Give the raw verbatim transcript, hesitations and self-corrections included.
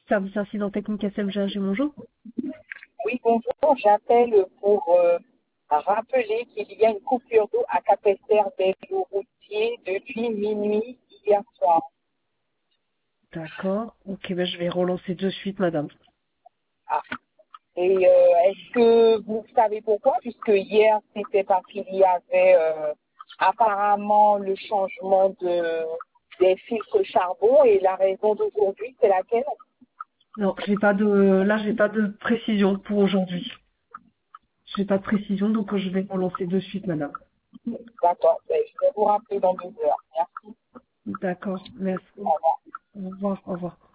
Service incident technique S M G A G, bonjour. Oui, bonjour, j'appelle pour euh, rappeler qu'il y a une coupure d'eau à Capesterre-Belle-Routier depuis minuit hier soir. D'accord. Ok, ben je vais relancer de suite, madame. Ah. Et euh, est-ce que vous savez pourquoi? Puisque hier, c'était parce qu'il y avait euh, apparemment le changement de des filtres charbon et la raison d'aujourd'hui, c'est laquelle? Non, j'ai pas de, là, j'ai pas de précision pour aujourd'hui. J'ai pas de précision, donc je vais relancer de suite, madame. D'accord, ben, je vais vous rappeler dans deux heures. Merci. D'accord, merci. Au revoir. Au revoir, au revoir.